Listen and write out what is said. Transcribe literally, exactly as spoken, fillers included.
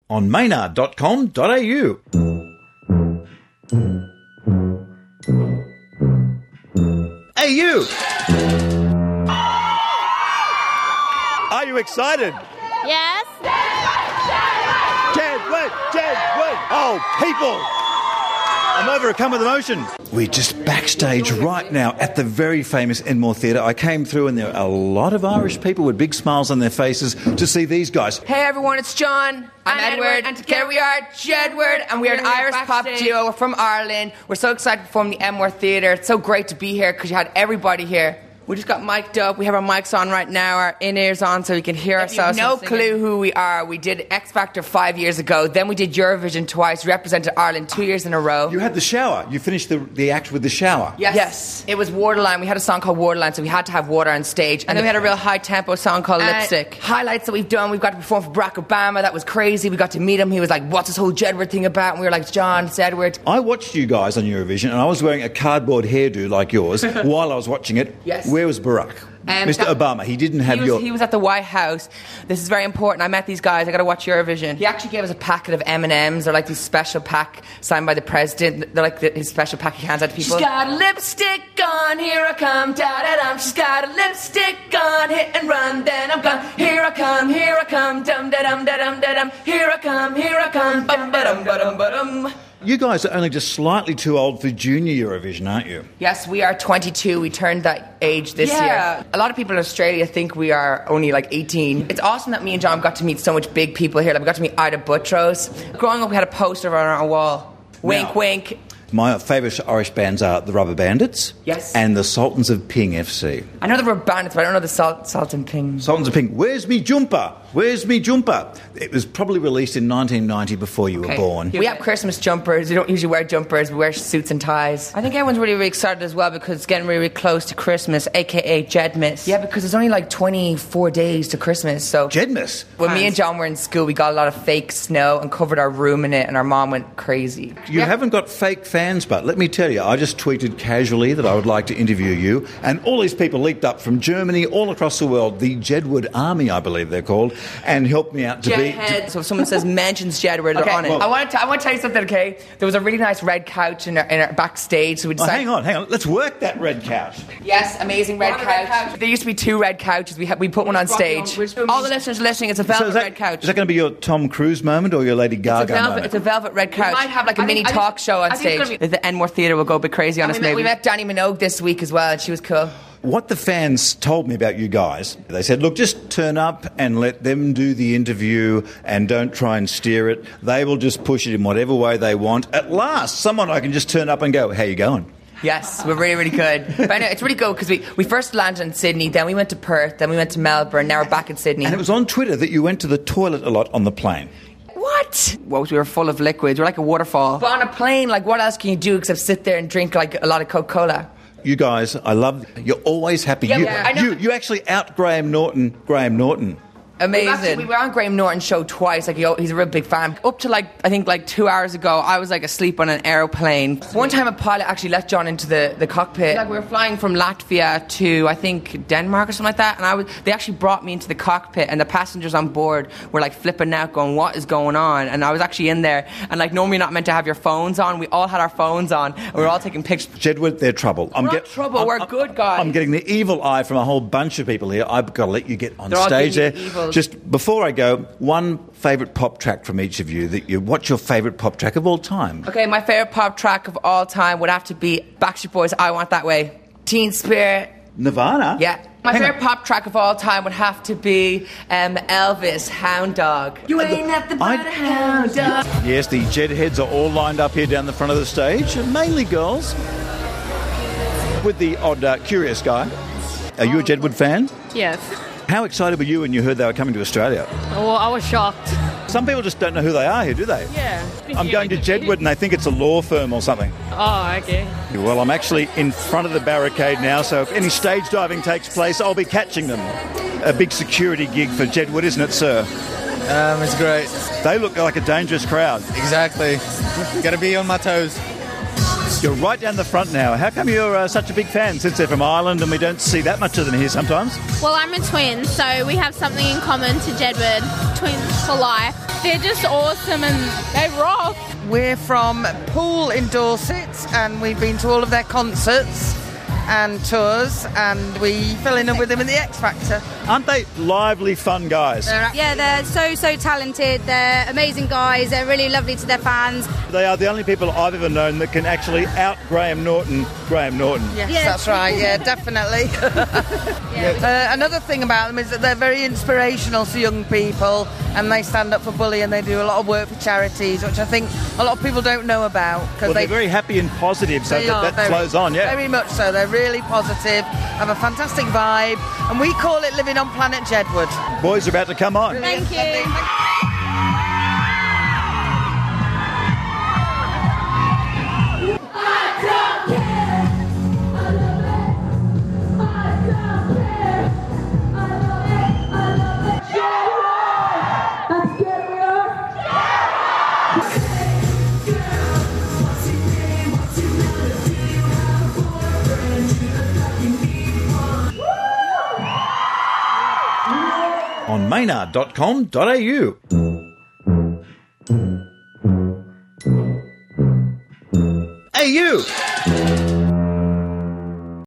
on maynard dot com dot a u. Hey, you! Are you excited? Yes. Jedward! Jedward! Oh, people! I'm overcome with emotion. We're just backstage right now at the very famous Enmore Theatre. I came through and there are a lot of Irish people with big smiles on their faces to see these guys. Hey everyone, it's John. I'm, I'm Edward, Edward, and together we are Jedward, and we are an Irish pop duo. We're from Ireland. We're so excited to perform the Enmore Theatre. It's so great to be here because you had everybody here. We just got mic'd up. We have our mics on right now, our in-ears on so we can hear if ourselves. You have no clue who we are. We did X Factor five years ago. Then we did Eurovision twice. We represented Ireland two years in a row. You had the shower. You finished the, the act with the shower. Yes. yes. It was Waterline. We had a song called Waterline, so we had to have water on stage. And, and then we had a real high-tempo song called uh, Lipstick. Highlights that we've done. We've got to perform for Barack Obama. That was crazy. We got to meet him. He was like, what's this whole Jedward thing about? And we were like, John, it's Edward. I watched you guys on Eurovision, and I was wearing a cardboard hairdo like yours while I was watching it. Yes. Where was Barack? Um, Mister That, Obama, he didn't have he was, your... He was at the White House. This is very important. I met these guys. I got to watch Eurovision. He actually gave us a packet of M and M's. They're like these special pack signed by the president. They're like the, his special pack he hands out to people. She's got a lipstick on, here I come, da-da-dum. She's got a lipstick on, hit and run, then I'm gone. Here I come, here I come, dum-da-dum-da-dum-da-dum. Here I come, here I come, bum-ba-dum-ba-dum-ba-dum. You guys are only just slightly too old for junior Eurovision, aren't you? Yes, we are twenty-two. We turned that age this yeah. year. A lot of people in Australia think we are only like eighteen. It's awesome that me and John got to meet so much big people here. Like we got to meet Ida Buttrose. Growing up, we had a poster on our wall. Wink, now, wink. My favourite Irish bands are the Rubber Bandits. Yes. And the Sultans of Ping F C. I know the Rubber Bandits, but I don't know the Salt, Salt and Ping. Sultans of Ping. Where's me jumper? Where's me jumper? It was probably released in nineteen ninety before you okay. were born. We have Christmas jumpers. We don't usually wear jumpers. We wear suits and ties. I think everyone's really, really excited as well because it's getting really, really close to Christmas, a k a. Jedmas. Yeah, because there's only like twenty-four days to Christmas. So Jedmas? When Fans. me and John were in school, we got a lot of fake snow and covered our room in it, and our mom went crazy. You yeah. haven't got fake fans, but let me tell you, I just tweeted casually that I would like to interview you, and all these people leaped up from Germany, all across the world, the Jedward Army, I believe they're called, and helped me out to Jet be... Head. So if someone says mentions Jedward, they're okay, on it. Well, I want to I want to tell you something, okay? There was a really nice red couch in our, in our backstage, so we decided... Oh, hang on, hang on. Let's work that red couch. Yes, amazing red couch. red couch. There used to be two red couches. We, ha- we put one on stage. On. All the listeners listening, it's a velvet so that, red couch. Is that going to be your Tom Cruise moment or your Lady Gaga it's a velvet, moment? It's a velvet red couch. We might have like a I mini think, talk think, show on stage. Be... The Enmore Theatre will go a bit crazy on us, maybe. We met Danny Minogue this week as well, and she was cool. What the fans told me about you guys, they said, look, just turn up and let them do the interview and don't try and steer it. They will just push it in whatever way they want. At last, someone I can just turn up and go, how you going? Yes, we're really, really good. But anyway, it's really good because we, we first landed in Sydney, then we went to Perth, then we went to Melbourne, now we're back in Sydney. And it was on Twitter that you went to the toilet a lot on the plane. What? Well, we were full of liquids. We're like a waterfall. But on a plane, like, what else can you do except sit there and drink, like, a lot of Coca-Cola? You guys, I love... You're always happy. Yeah, you, yeah. I know. you you actually out Graham Norton. Graham Norton. Amazing. Actually, we were on Graham Norton's show twice. Like he, he's a real big fan. Up to like I think like two hours ago, I was like asleep on an aeroplane. One time, a pilot actually let John into the, the cockpit. Like we were flying from Latvia to I think Denmark or something like that, and I was they actually brought me into the cockpit, and the passengers on board were like flipping out, going, "What is going on?" And I was actually in there, and like normally you're not meant to have your phones on. We all had our phones on, and we were all taking pictures. Jedward, they're trouble. I'm we're get, not trouble. I'm, we're I'm, good guys. I'm getting the evil eye from a whole bunch of people here. I've got to let you get on They're stage there. Evil. Just before I go, one favourite pop track from each of you. That you, what's your favourite pop track of all time? Okay, my favourite pop track of all time would have to be Backstreet Boys' I Want That Way. Teen Spirit. Nirvana? Yeah. My Hang favourite on. pop track of all time would have to be um, Elvis, Hound Dog. You ain't at the bar, Hound Dog. Yes, the Jed heads are all lined up here down the front of the stage, mainly girls, with the odd uh, curious guy. Are you a Jedward fan? Yes. How excited were you when you heard they were coming to Australia? Well, I was shocked. Some people just don't know who they are here, do they? Yeah. I'm going to Jedward and they think it's a law firm or something. Oh, okay. Well, I'm actually in front of the barricade now, so if any stage diving takes place, I'll be catching them. A big security gig for Jedward, isn't it, sir? Um, it's great. They look like a dangerous crowd. Exactly. Got to be on my toes. You're right down the front now. How come you're uh, such a big fan since they're from Ireland and we don't see that much of them here sometimes? Well, I'm a twin, so we have something in common to Jedward. Twins for life. They're just awesome and they rock. We're from Poole in Dorset, and we've been to all of their concerts and tours, and we fell in love with them in the X Factor. Aren't they lively, fun guys? Yeah, they're so, so talented. They're amazing guys. They're really lovely to their fans. They are the only people I've ever known that can actually out Graham Norton, Graham Norton. Yes, Yes. that's right, yeah, definitely. uh, another thing about them is that they're very inspirational to young people, and they stand up for bullying, and they do a lot of work for charities, which I think a lot of people don't know about. Well, they, they're very happy and positive, so they that, are that very- flows on, yeah. Very much so. They're really positive, have a fantastic vibe, and we call it living on planet Jedward. Boys are about to come on. Thank you. On maynard dot com dot a u. A U!